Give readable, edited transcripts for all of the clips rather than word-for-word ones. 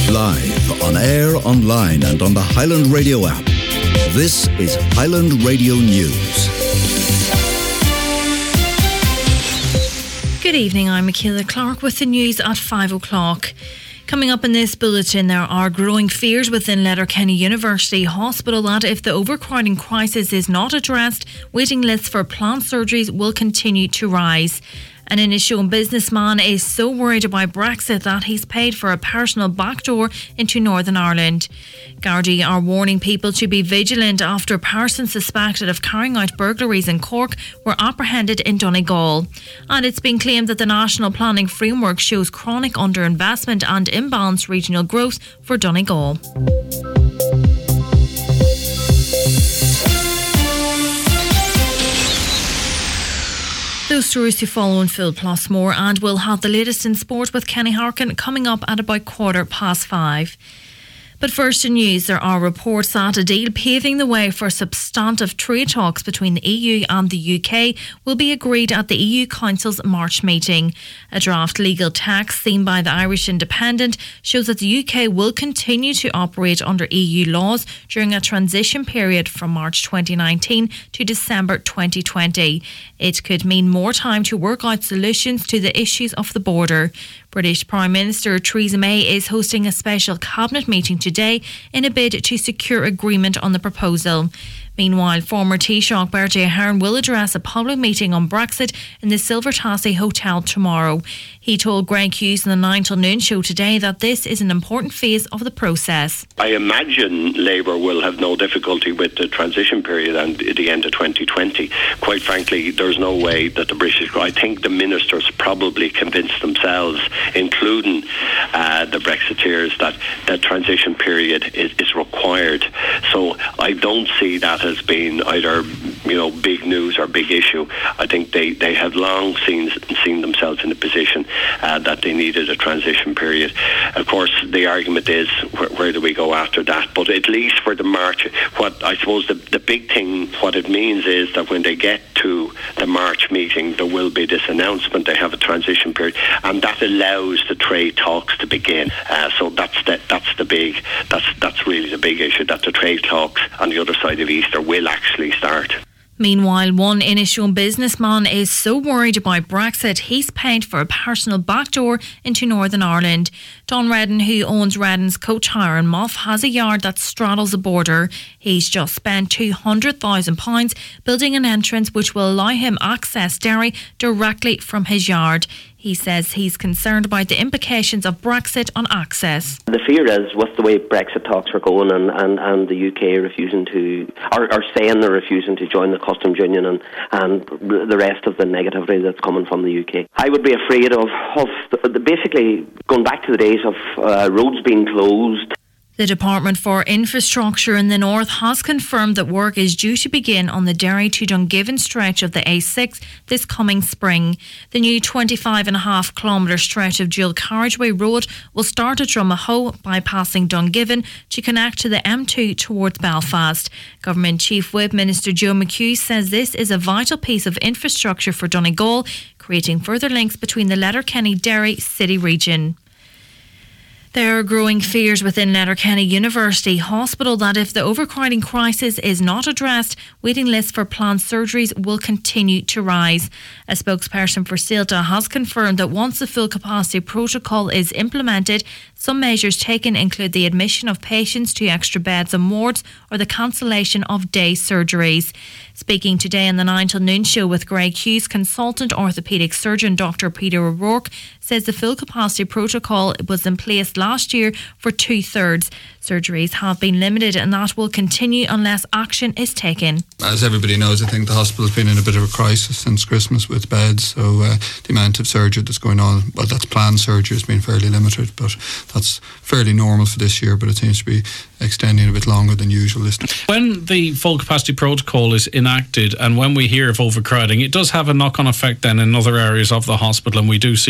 Live, on air, online and on the Highland Radio app. This is Highland Radio News. Good evening, I'm Michaela Clark with the news at 5 o'clock. Coming up in this bulletin, there are growing fears within Letterkenny University Hospital that if the overcrowding crisis is not addressed, waiting lists for planned surgeries will continue to rise. An Inishowen businessman is so worried about Brexit that he's paid for a personal backdoor into Northern Ireland. Gardaí are warning people to be vigilant after persons suspected of carrying out burglaries in Cork were apprehended in Donegal. And it's been claimed that the National Planning Framework shows chronic underinvestment and imbalanced regional growth for Donegal. Those stories to follow in full plus more, and we'll have the latest in sport with Kenny Harkin coming up at about 5:15. But first in news, there are reports that a deal paving the way for substantive trade talks between the EU and the UK will be agreed at the EU Council's March meeting. A draft legal text seen by the Irish Independent shows that the UK will continue to operate under EU laws during a transition period from March 2019 to December 2020. It could mean more time to work out solutions to the issues of the border. British Prime Minister Theresa May is hosting a special cabinet meeting today in a bid to secure agreement on the proposal. Meanwhile, former Taoiseach Bertie Ahern will address a public meeting on Brexit in the Silver Tassie Hotel tomorrow. He told Greg Hughes in the 9 till noon show today that this is an important phase of the process. I imagine Labour will have no difficulty with the transition period and the end of 2020. Quite frankly, there's no way that I think the ministers probably convinced themselves, including the Brexiteers, that the transition period is required. So I don't see that as being either big news or big issue. I think they have long seen themselves in a position that they needed a transition period. Of course, the argument is where do we go after that? But at least for the March, what I suppose the big thing, what it means is that when they get to the March meeting, there will be this announcement. They have a transition period, and that allows the trade talks to begin. So that's really the big issue, that the trade talks on the other side of Easter will actually start. Meanwhile, one Inishowen businessman is so worried about Brexit, he's paid for a personal backdoor into Northern Ireland. Don Redden, who owns Redden's Coach Hire in Muff, has a yard that straddles the border. He's just spent £200,000 building an entrance which will allow him access Derry directly from his yard. He says he's concerned about the implications of Brexit on access. The fear is, with the way Brexit talks are going and the UK refusing to, or saying they're refusing to join the customs union and the rest of the negativity that's coming from the UK. I would be afraid of basically going back to the days of roads being closed. The Department for Infrastructure in the North has confirmed that work is due to begin on the Derry to Dungiven stretch of the A6 this coming spring. The new 25.5 kilometre stretch of dual carriageway road will start at Drumahoe, bypassing Dungiven to connect to the M2 towards Belfast. Government Chief Whip Minister Joe McHugh says this is a vital piece of infrastructure for Donegal, creating further links between the Letterkenny-Derry city region. There are growing fears within Letterkenny University Hospital that if the overcrowding crisis is not addressed, waiting lists for planned surgeries will continue to rise. A spokesperson for CELTA has confirmed that once the full capacity protocol is implemented, some measures taken include the admission of patients to extra beds and wards or the cancellation of day surgeries. Speaking today on the 9 till noon show with Greg Hughes, consultant orthopaedic surgeon Dr. Peter O'Rourke says the full capacity protocol was in place last year for 2/3. Surgeries have been limited and that will continue unless action is taken. As everybody knows, I think the hospital's been in a bit of a crisis since Christmas with beds, so the amount of surgery that's going on, well, that's planned surgery, has been fairly limited, but that's fairly normal for this year, but it seems to be extending a bit longer than usual. When the full capacity protocol is enacted and when we hear of overcrowding, it does have a knock-on effect then in other areas of the hospital, and we do see growing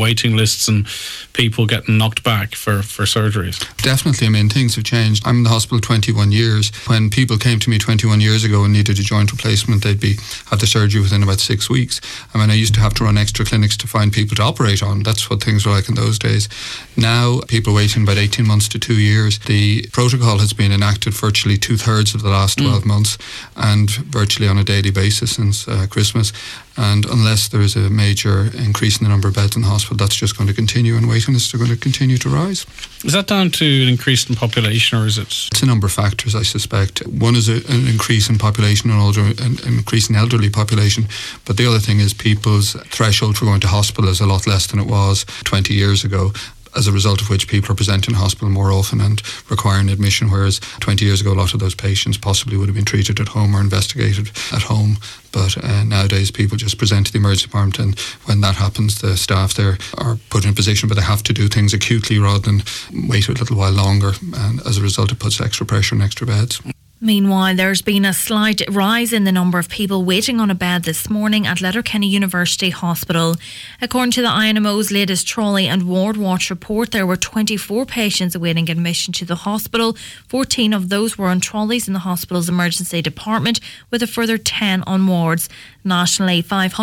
waiting lists and people getting knocked back for surgeries? Definitely. I mean, things have changed. I'm in the hospital 21 years. When people came to me 21 years ago and needed a joint replacement, they'd have the surgery within about 6 weeks. I mean, I used to have to run extra clinics to find people to operate on. That's what things were like in those days. Now, people waiting about 18 months to 2 years. The protocol has been enacted virtually 2/3 of the last 12 months, and virtually on a daily basis since Christmas. And unless there is a major increase in the number of beds in the hospital, that's just going to continue, and waiting lists are going to continue to rise. Is that down to an increase in population, or is it? It's a number of factors, I suspect. One is an increase in population and an increase in elderly population, but the other thing is people's threshold for going to hospital is a lot less than it was 20 years ago, as a result of which people are presenting in hospital more often and requiring admission, whereas 20 years ago a lot of those patients possibly would have been treated at home or investigated at home. But nowadays people just present to the emergency department, and when that happens the staff there are put in a position where they have to do things acutely rather than wait a little while longer, and as a result it puts extra pressure on extra beds. Meanwhile, there's been a slight rise in the number of people waiting on a bed this morning at Letterkenny University Hospital. According to the INMO's latest trolley and ward watch report, there were 24 patients awaiting admission to the hospital. 14 of those were on trolleys in the hospital's emergency department, with a further 10 on wards. Nationally,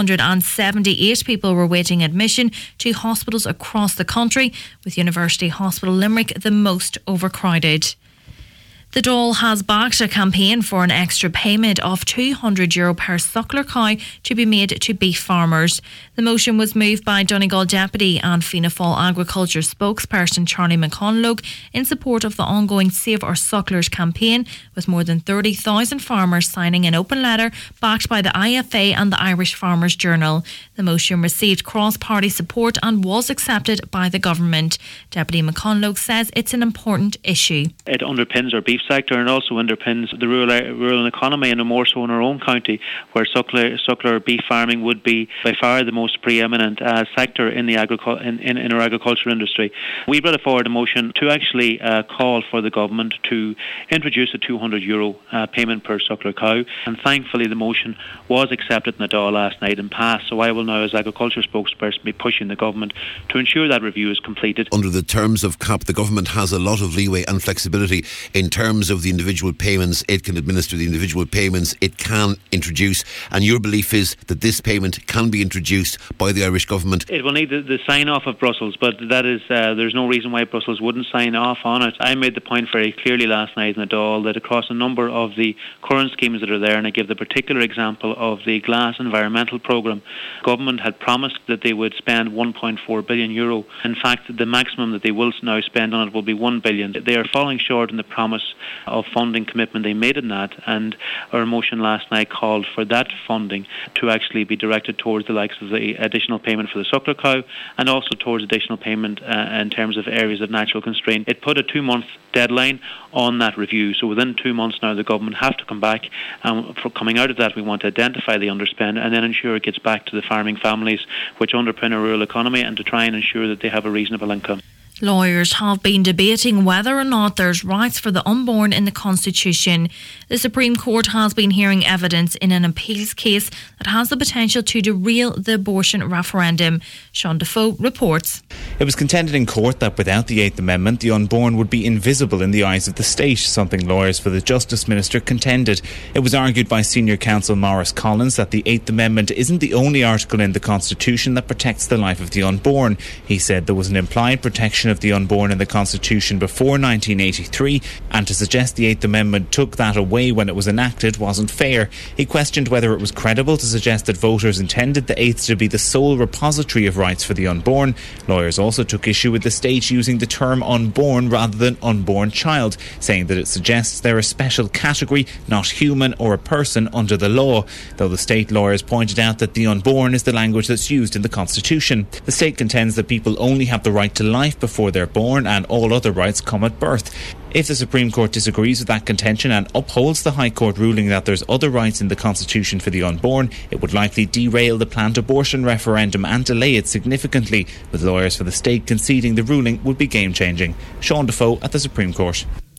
578 people were waiting admission to hospitals across the country, with University Hospital Limerick the most overcrowded. The Dáil has backed a campaign for an extra payment of €200 per suckler cow to be made to beef farmers. The motion was moved by Donegal Deputy and Fianna Fáil Agriculture spokesperson Charlie McConlogue in support of the ongoing Save Our Sucklers campaign, with more than 30,000 farmers signing an open letter backed by the IFA and the Irish Farmers Journal. The motion received cross-party support and was accepted by the government. Deputy McConlogue says it's an important issue. It underpins our beef sector and also underpins the rural economy, and more so in our own county, where suckler beef farming would be by far the most preeminent sector in the in our agriculture industry. We brought forward a motion to actually call for the government to introduce a €200 payment per suckler cow, and thankfully the motion was accepted in the Dáil last night and passed. So I will now, as agriculture spokesperson, be pushing the government to ensure that review is completed. Under the terms of CAP, the government has a lot of leeway and flexibility in terms of the individual payments it can administer, the individual payments it can introduce, and your belief is that this payment can be introduced by the Irish government. It will need the sign off of Brussels, but that is there's no reason why Brussels wouldn't sign off on it. I made the point very clearly last night in the Dáil that across a number of the current schemes that are there, and I give the particular example of the GLAS environmental programme, government had promised that they would spend €1.4 billion. In fact, the maximum that they will now spend on it will be €1 billion. They are falling short in the promise of funding commitment they made in that, and our motion last night called for that funding to actually be directed towards the likes of the additional payment for the suckler cow, and also towards additional payment in terms of areas of natural constraint. It put a 2-month deadline on that review, so within 2 months now the government have to come back, and for coming out of that we want to identify the underspend and then ensure it gets back to the farming families which underpin our rural economy, and to try and ensure that they have a reasonable income. Lawyers have been debating whether or not there's rights for the unborn in the Constitution. The Supreme Court has been hearing evidence in an appeals case that has the potential to derail the abortion referendum. Sean Defoe reports. It was contended in court that without the 8th Amendment, the unborn would be invisible in the eyes of the state, something lawyers for the Justice Minister contended. It was argued by senior counsel Maurice Collins that the 8th Amendment isn't the only article in the Constitution that protects the life of the unborn. He said there was an implied protection of the unborn in the Constitution before 1983, and to suggest the 8th Amendment took that away when it was enacted wasn't fair. He questioned whether it was credible to suggest that voters intended the 8th to be the sole repository of rights for the unborn. Lawyers also took issue with the state using the term unborn rather than unborn child, saying that it suggests they're a special category, not human or a person under the law, though the state lawyers pointed out that the unborn is the language that's used in the Constitution. The state contends that people only have the right to life before they're born, and all other rights come at birth. If the Supreme Court disagrees with that contention and upholds the High Court ruling that there's other rights in the Constitution for the unborn, it would likely derail the planned abortion referendum and delay it significantly, with lawyers for the state conceding the ruling would be game-changing. Sean Defoe at the Supreme Court.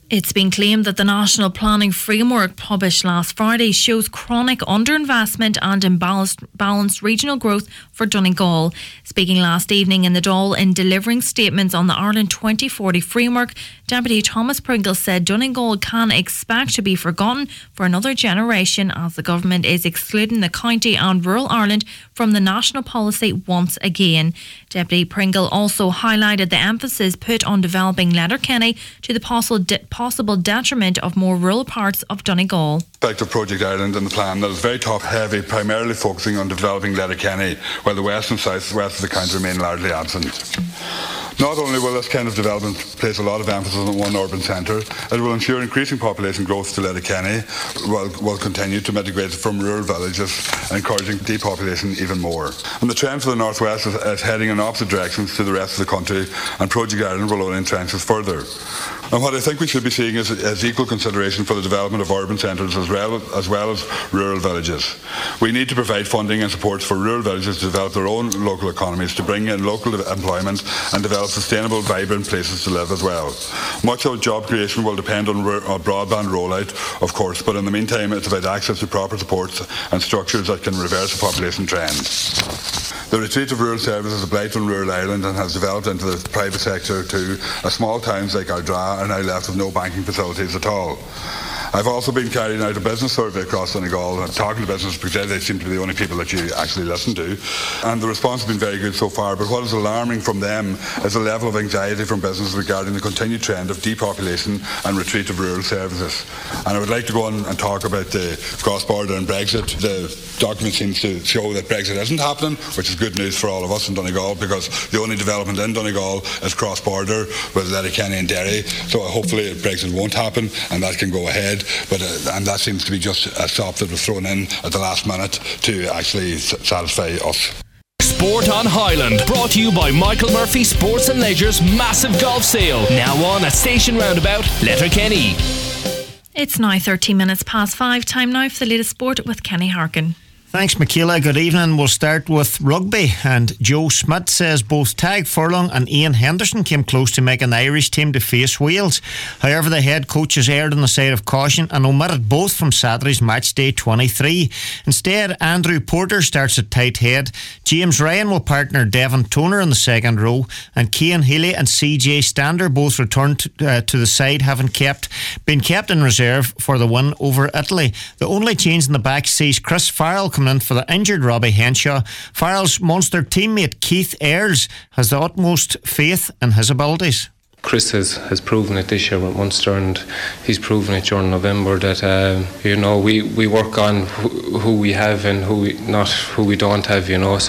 It's been claimed that the National Planning Framework published last Friday shows chronic underinvestment and imbalanced regional growth for Donegal. Speaking last evening in the Dáil in delivering statements on the Ireland 2040 framework, Deputy Thomas Pringle said Donegal can expect to be forgotten for another generation as the government is excluding the county and rural Ireland from the national policy once again. Deputy Pringle also highlighted the emphasis put on developing Letterkenny to the possible detriment of more rural parts of Donegal. Of Project Ireland and the plan that is very top heavy, primarily focusing on developing Letterkenny, while the west and south west of the county remain largely absent. Not only will this kind of development place a lot of emphasis on one urban centre, it will ensure increasing population growth to Letterkenny, while continue to mitigate from rural villages, encouraging depopulation even more. And the trend for the northwest is heading in opposite directions to the rest of the country, and Project Ireland will only entrench us further. And what I think we should be seeing is equal consideration for the development of urban centres as well as rural villages. We need to provide funding and support for rural villages to develop their own local economies, to bring in local employment and develop sustainable, vibrant places to live as well. Much of job creation will depend on broadband rollout, of course, but in the meantime it's about access to proper supports and structures that can reverse the population trend. The retreat of rural services is a blight on rural Ireland and has developed into the private sector too, as small towns like Ardra are now left with no banking facilities at all. I've also been carrying out a business survey across Donegal and talking to business because they seem to be the only people that you actually listen to, and the response has been very good so far, but what is alarming from them is the level of anxiety from business regarding the continued trend of depopulation and retreat of rural services. And I would like to go on and talk about the cross-border and Brexit. The document seems to show that Brexit isn't happening, which is good news for all of us in Donegal, because the only development in Donegal is cross-border with Letterkenny and Derry, so hopefully Brexit won't happen and that can go ahead. But and that seems to be just a stop that was thrown in at the last minute to actually satisfy us. Sport on Highland, brought to you by Michael Murphy Sports and Leisure's massive golf sale, now on at Station Roundabout, Letterkenny. It's now 13 minutes past 5. Time now for the latest sport with Kenny Harkin. Thanks, Michaela. Good evening. We'll start with rugby. And Joe Schmidt says both Tadhg Furlong and Ian Henderson came close to making the Irish team to face Wales. However, the head coach has erred on the side of caution and omitted both from Saturday's match day 23. Instead, Andrew Porter starts at tight head. James Ryan will partner Devon Toner in the second row. And Cian Healy and CJ Stander both returned to the side, having been kept in reserve for the win over Italy. The only change in the back sees Chris Farrell come in for the injured Robbie Henshaw. Farrell's Munster teammate Keith Ayres has the utmost faith in his abilities. Chris has proven it this year with Munster, and he's proven it during November that we work on who we have and not who we don't have,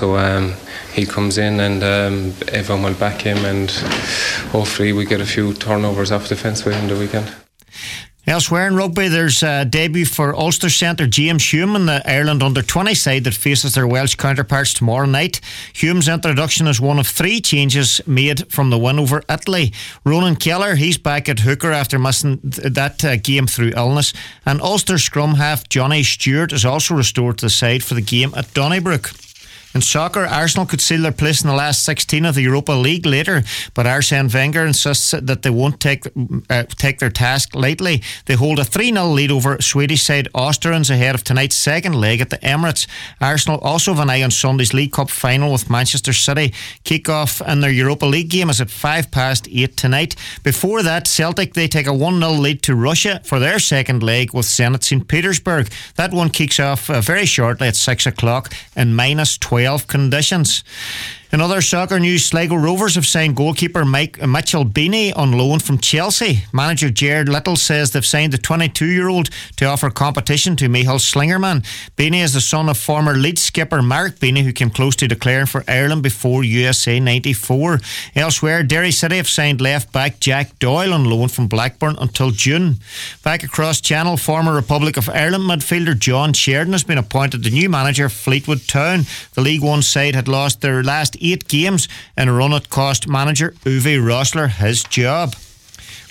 so he comes in and everyone will back him, and hopefully we get a few turnovers off the fence with him the weekend. Elsewhere in rugby, there's a debut for Ulster centre James Hume in the Ireland under-20 side that faces their Welsh counterparts tomorrow night. Hume's introduction is one of 3 changes made from the win over Italy. Ronan Keller, he's back at hooker after missing that game through illness. And Ulster scrum half Johnny Stewart is also restored to the side for the game at Donnybrook. In soccer, Arsenal could seal their place in the last 16 of the Europa League later, but Arsene Wenger insists that they won't take their task lightly. They hold a 3-0 lead over Swedish side Austrians ahead of tonight's second leg at the Emirates. Arsenal also have an eye on Sunday's League Cup final with Manchester City. Kick-off in their Europa League game is at 8:05 tonight. Before that, Celtic, they take a 1-0 lead to Russia for their second leg with Zenit St. Petersburg. That one kicks off very shortly at 6 o'clock in -12 conditions. In other soccer news, Sligo Rovers have signed goalkeeper Mitchell Beanie on loan from Chelsea. Manager Gerard Little says they've signed the 22-year-old to offer competition to Michael Slingerman. Beanie is the son of former Leeds skipper Mark Beanie, who came close to declaring for Ireland before USA 94. Elsewhere, Derry City have signed left-back Jack Doyle on loan from Blackburn until June. Back across Channel, former Republic of Ireland midfielder John Sheridan has been appointed the new manager of Fleetwood Town. The League One side had lost their last 8 games in a run that cost manager Uwe Rosler his job.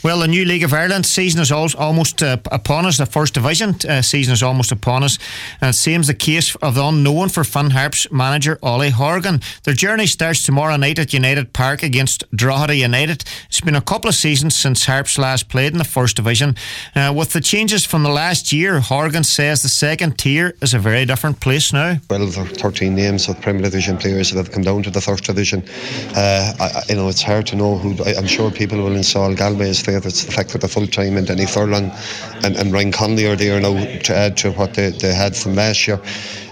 Well, the new League of Ireland season is almost upon us. The First Division season is almost upon us. And it seems the case of the unknown for Finn Harps manager Ollie Horgan. Their journey starts tomorrow night at United Park against Drogheda United. It's been a couple of seasons since Harps last played in the First Division. With the changes from the last year, Horgan says the second tier is a very different place now. 12 or 13 names of Premier Division players that have come down to the First Division. It's hard to know who. I'm sure people will install Galway's favourites. The fact that they're full time and Danny Furlong and Ryan Conley are there now to add to what they had from last year.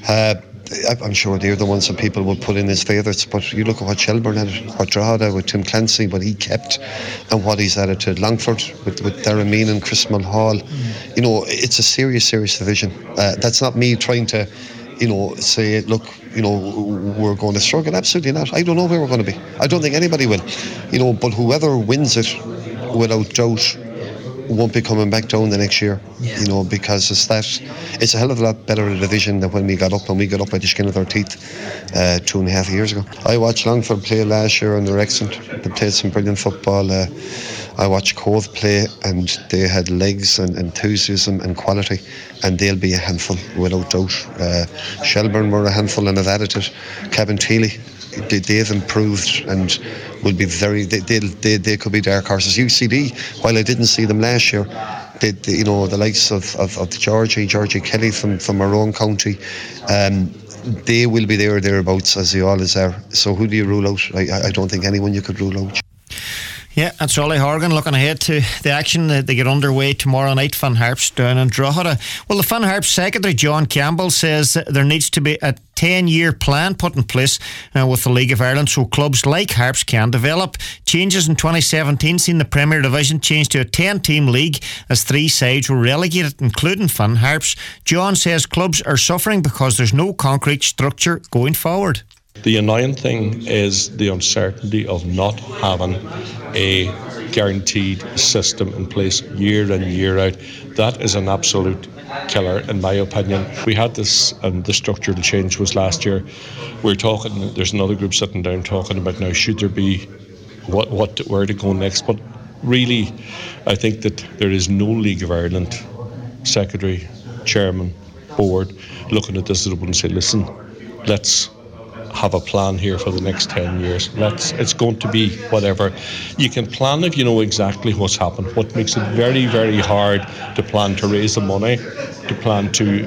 I'm sure they're the ones that people will put in as favourites, but you look at what Shelburne had, what Drogheda with Tim Clancy, what he kept and what he's added to Longford with Darren Mean and Chris Mulhall. It's a serious division. That's not me trying to say, look, we're going to struggle. Absolutely not. I don't know where we're going to be. I don't think anybody will. But whoever wins it, without doubt, won't be coming back down the next year. Because it's a hell of a lot better a division than when we got up by the skin of our teeth 2.5 years ago. I watched Longford play last year and they're excellent. They played some brilliant football. I watched Cove play and they had legs and enthusiasm and quality, and they'll be a handful without doubt. Shelburne were a handful and have added it. Cabinteely, they've improved and will be they could be dark horses. UCD, while I didn't see them last year, the likes of Georgie Kelly from our own county, they will be there or thereabouts as they always are. So who do you rule out? I don't think anyone you could rule out. Yeah, that's Ollie Horgan looking ahead to the action that they get underway tomorrow night. Finn Harps down in Drogheda. Well, the Finn Harps secretary John Campbell says that there needs to be a 10-year plan put in place with the League of Ireland so clubs like Harps can develop. Changes in 2017 seen the Premier Division change to a 10-team league as 3 sides were relegated, including Finn Harps. John says clubs are suffering because there's no concrete structure going forward. The annoying thing is the uncertainty of not having a guaranteed system in place year in, year out. That is an absolute killer, in my opinion. We had this, and the structural change was last year. We're talking, there's another group sitting down talking about now, should there be where to go next? But really, I think that there is no League of Ireland secretary, chairman, board looking at this and say, listen, let's have a plan here for the next 10 years. It's going to be whatever. You can plan if you know exactly what's happened. What makes it very, very hard to plan to raise the money, to plan to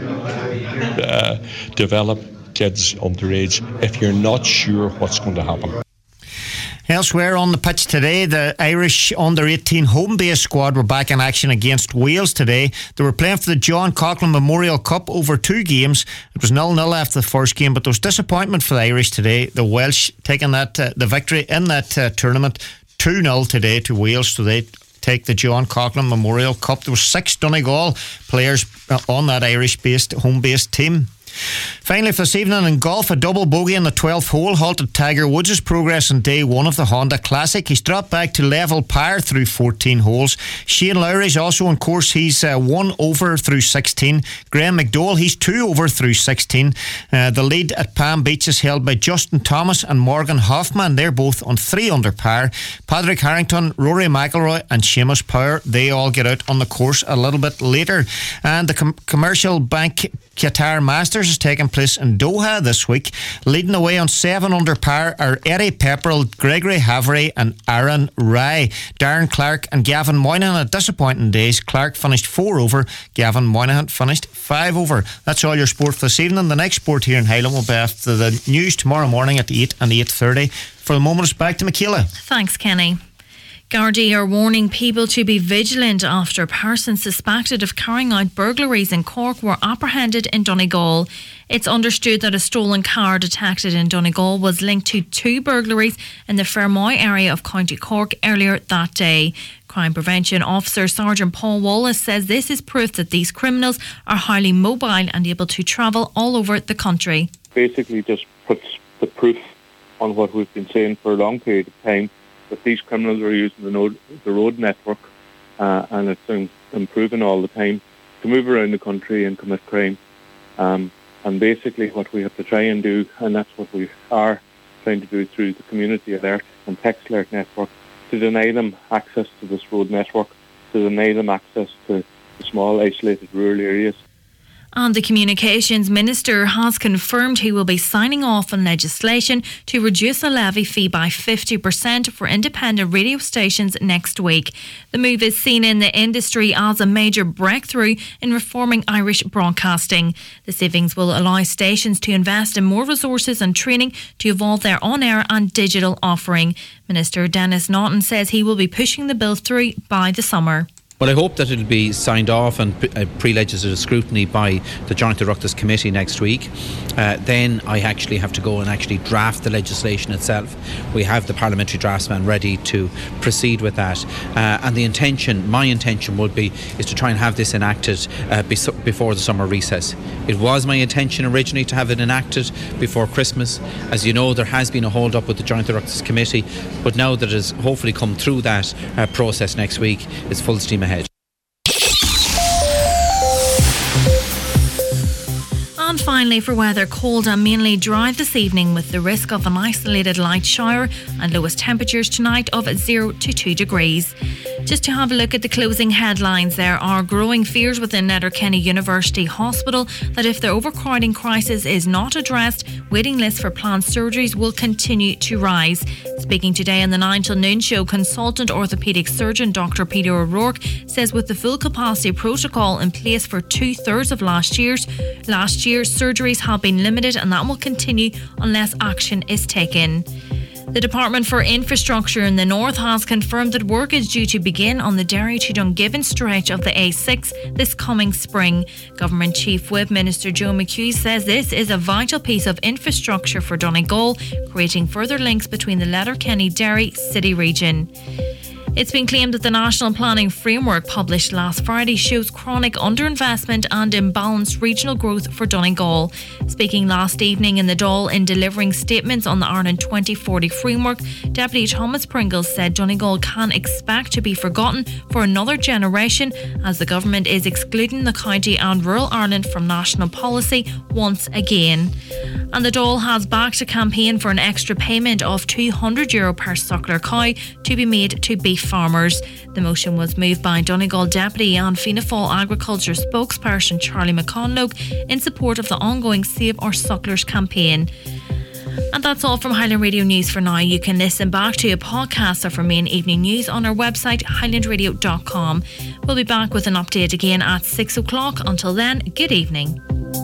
develop kids underage if you're not sure what's going to happen. Elsewhere on the pitch today, the Irish under-18 home-based squad were back in action against Wales today. They were playing for the John Coughlin Memorial Cup over 2 games. It was 0-0 after the first game, but there was disappointment for the Irish today. The Welsh taking the victory in that tournament 2-0 today to Wales, so they take the John Coughlin Memorial Cup. There were 6 Donegal players on that Irish-based home-based team. Finally, for this evening in golf, a double bogey in the 12th hole halted Tiger Woods' progress in day 1 of the Honda Classic. He's dropped back to level par through 14 holes. Shane Lowry's also on course. He's 1 over through 16. Graham McDowell, he's 2 over through 16. The lead at Palm Beach is held by Justin Thomas and Morgan Hoffman. They're both on 3 under par. Padraig Harrington, Rory McIlroy and Seamus Power, they all get out on the course a little bit later. And the Commercial Bank Qatar Masters is taking place in Doha this week. Leading the way on 7 under par are Eddie Pepperell, Gregory Havery and Aaron Rai. Darren Clark and Gavin Moynihan had disappointing days. Clark finished 4 over, Gavin Moynihan finished 5 over. That's all your sport for this evening. The next sport here in Highland will be after the news tomorrow morning at 8 and 8:30. For the moment, it's back to Michaela. Thanks, Kenny. Gardaí are warning people to be vigilant after persons suspected of carrying out burglaries in Cork were apprehended in Donegal. It's understood that a stolen car detected in Donegal was linked to 2 burglaries in the Fermoy area of County Cork earlier that day. Crime Prevention Officer Sergeant Paul Wallace says this is proof that these criminals are highly mobile and able to travel all over the country. Basically just puts the proof on what we've been saying for a long period of time, that these criminals are using the road network and it's improving all the time to move around the country and commit crime. And basically what we have to try and do, and that's what we are trying to do through the community alert and text alert network, to deny them access to this road network, to deny them access to the small isolated rural areas. And the Communications Minister has confirmed he will be signing off on legislation to reduce a levy fee by 50% for independent radio stations next week. The move is seen in the industry as a major breakthrough in reforming Irish broadcasting. The savings will allow stations to invest in more resources and training to evolve their on-air and digital offering. Minister Denis Naughton says he will be pushing the bill through by the summer. Well, I hope that it'll be signed off and pre-legislative scrutiny by the Joint Oireachtas Committee next week. Then I actually have to go and actually draft the legislation itself. We have the parliamentary draftsman ready to proceed with that. And the intention, my intention would be, is to try and have this enacted before the summer recess. It was my intention originally to have it enacted before Christmas. As you know, there has been a hold-up with the Joint Oireachtas Committee, but now that it has hopefully come through that process next week, it's full steam ahead. And finally, for weather, cold and mainly dry this evening with the risk of an isolated light shower and lowest temperatures tonight of 0 to 2 degrees. Just to have a look at the closing headlines, there are growing fears within Letterkenny University Hospital that if the overcrowding crisis is not addressed, waiting lists for planned surgeries will continue to rise. Speaking today on the 9 till noon show, consultant orthopaedic surgeon Dr. Peter O'Rourke says with the full capacity protocol in place for 2/3 of last year, surgeries have been limited and that will continue unless action is taken. The Department for Infrastructure in the North has confirmed that work is due to begin on the Derry to Dungiven stretch of the A6 this coming spring. Government Chief Whip Minister Joe McHugh says this is a vital piece of infrastructure for Donegal, creating further links between the Letterkenny-Derry city region. It's been claimed that the National Planning Framework published last Friday shows chronic underinvestment and imbalanced regional growth for Donegal. Speaking last evening in the Dáil in delivering statements on the Ireland 2040 framework, Deputy Thomas Pringles said Donegal can expect to be forgotten for another generation as the government is excluding the county and rural Ireland from national policy once again. And the Dáil has backed a campaign for an extra payment of €200 per suckler cow to be made to beef farmers. The motion was moved by Donegal Deputy and Fianna Fáil Agriculture spokesperson Charlie McConlogue in support of the ongoing Save Our Sucklers campaign. And that's all from Highland Radio News for now. You can listen back to a podcast of our main evening news on our website highlandradio.com. We'll be back with an update again at 6 o'clock. Until then, good evening.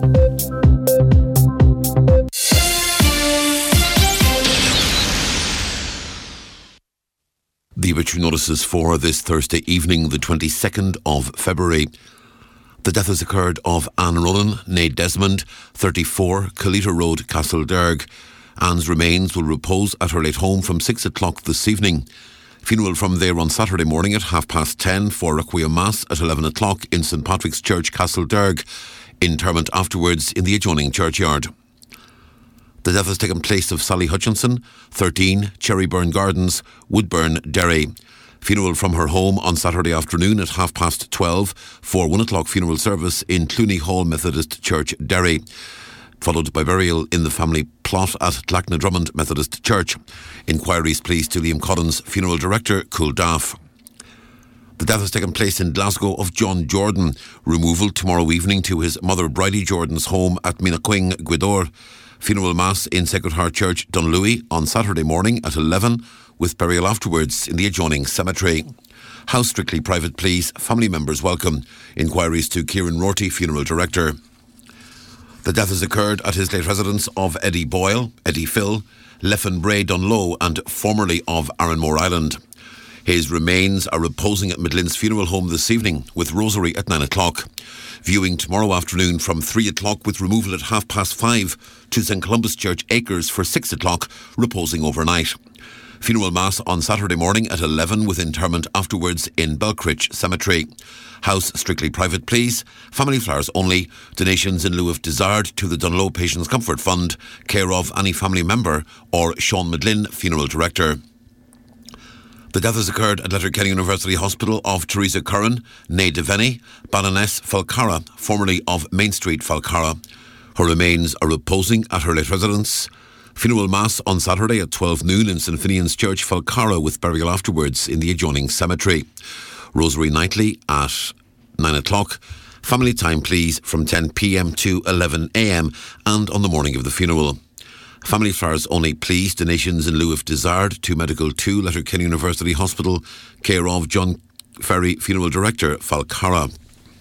The obituary notices for this Thursday evening, the 22nd of February. The death has occurred of Anne Ronan, née Desmond, 34, Kalita Road, Castlederg. Anne's remains will repose at her late home from 6 o'clock this evening. Funeral from there on Saturday morning at 10:30 for Requiem Mass at 11 o'clock in St Patrick's Church, Castlederg. Interment afterwards in the adjoining churchyard. The death has taken place of Sally Hutchinson, 13, Cherryburn Gardens, Woodburn, Derry. Funeral from her home on Saturday afternoon at 12:30 for 1 o'clock funeral service in Clooney Hall Methodist Church, Derry. Followed by burial in the family plot at Clackna-Drummond Methodist Church. Inquiries please to Liam Collins, Funeral Director, Cooldaff. The death has taken place in Glasgow of John Jordan. Removal tomorrow evening to his mother Bridie Jordan's home at Minaquing, Gweedore. Funeral Mass in Sacred Heart Church, Dunlewy on Saturday morning at 11 with burial afterwards in the adjoining cemetery. House strictly private please. Family members welcome. Inquiries to Kieran Rorty, Funeral Director. The death has occurred at his late residence of Eddie Boyle, Eddie Phil, Leffen Bray Dunlow and formerly of Arranmore Island. His remains are reposing at Midlin's funeral home this evening with rosary at 9 o'clock. Viewing tomorrow afternoon from 3 o'clock with removal at 5:30 to St Columbus Church Acres for 6 o'clock, reposing overnight. Funeral Mass on Saturday morning at 11 with interment afterwards in Belcrich Cemetery. House strictly private please. Family flowers only. Donations in lieu of desired to the Dunlow Patients Comfort Fund, care of any family member or Sean Midlin, Funeral Director. The death has occurred at Letterkenny University Hospital of Teresa Curran, née Devenny, Baroness Falcara, formerly of Main Street, Falcara. Her remains are reposing at her late residence. Funeral Mass on Saturday at 12 noon in St Finian's Church, Falcarra, with burial afterwards in the adjoining cemetery. Rosary nightly at 9 o'clock. Family time, please, from 10 p.m. to 11 a.m. and on the morning of the funeral. Family flowers only, please. Donations in lieu if desired to Medical 2, Letterkenny University Hospital, care of John Ferry, Funeral Director, Falcarra.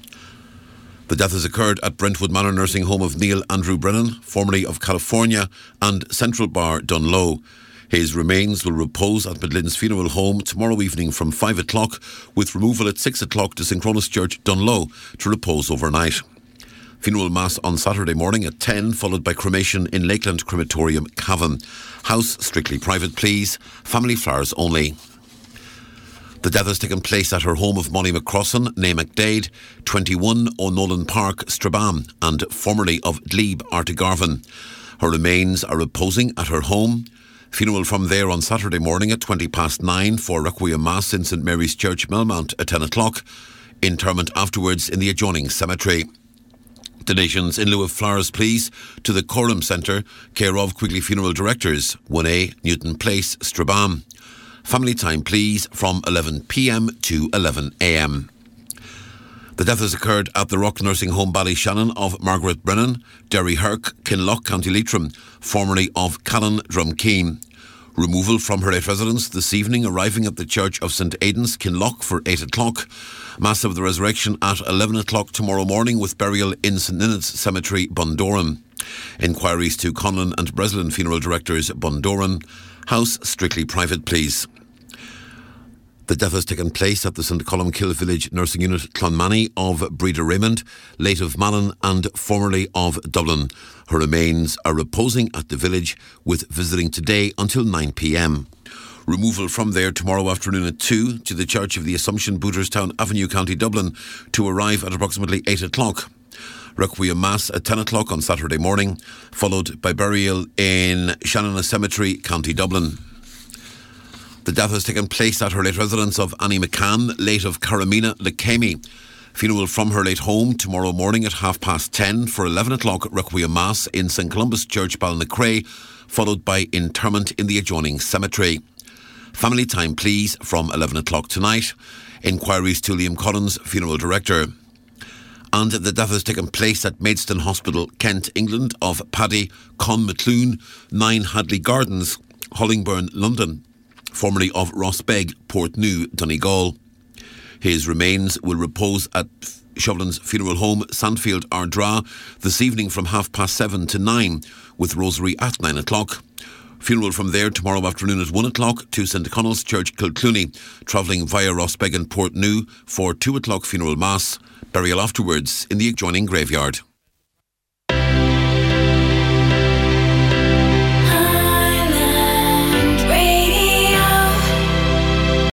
The death has occurred at Brentwood Manor Nursing Home of Neil Andrew Brennan, formerly of California, and Central Bar, Dunloe. His remains will repose at Midlands Funeral Home tomorrow evening from 5 o'clock, with removal at 6 o'clock to Synchronous Church, Dunloe, to repose overnight. Funeral Mass on Saturday morning at 10, followed by cremation in Lakeland Crematorium, Cavan. House strictly private, please. Family flowers only. The death has taken place at her home of Molly McCrossan, née McDade, 21 O'Nolan Park, Strabane, and formerly of Glebe, Artigarvan. Her remains are reposing at her home. Funeral from there on Saturday morning at 9:20 for Requiem Mass in St Mary's Church, Melmount at 10 o'clock. Interment afterwards in the adjoining cemetery. Donations in lieu of flowers, please, to the Coram Centre, care of Quigley Funeral Directors, 1A, Newton Place, Strabane. Family time, please, from 11 p.m. to 11 a.m. The death has occurred at the Rock Nursing Home Ballyshannon of Margaret Brennan, Derry Herc, Kinloch, County Leitrim, formerly of Callan, Drumkeen. Removal from her late residence this evening, arriving at the Church of St Aidan's, Kinloch, for 8 o'clock. Mass of the Resurrection at 11 o'clock tomorrow morning, with burial in St Ninet's Cemetery, Bundoran. Inquiries to Conlon and Breslin Funeral Directors, Bundoran. House strictly private, please. The death has taken place at the St Columkill Village Nursing Unit, Clonmany, of Breda Raymond, late of Malin and formerly of Dublin. Her remains are reposing at the village, with visiting today until 9 p.m. Removal from there tomorrow afternoon at 2 to the Church of the Assumption, Booterstown Avenue, County Dublin, to arrive at approximately 8 o'clock. Requiem Mass at 10 o'clock on Saturday morning, followed by burial in Shannon Cemetery, County Dublin. The death has taken place at her late residence of Annie McCann, late of Carramina, Lekemi. Funeral from her late home tomorrow morning at 10:30 for 11 o'clock Requiem Mass in St Columbus Church, Ballinacray, followed by interment in the adjoining cemetery. Family time, please, from 11 o'clock tonight. Inquiries to Liam Collins, Funeral Director. And the death has taken place at Maidstone Hospital, Kent, England, of Paddy Con McClune, 9 Hadley Gardens, Hollingburn, London, formerly of Rossbeg, Portnew, Donegal. His remains will repose at Shevlin's Funeral Home, Sandfield, Ardra, this evening from 7:30 to 9, with rosary at 9 o'clock. Funeral from there tomorrow afternoon at 1 o'clock to St Connell's Church, Kilclooney, travelling via Rossbeg and Portnew for 2 o'clock funeral mass. Burial afterwards in the adjoining graveyard.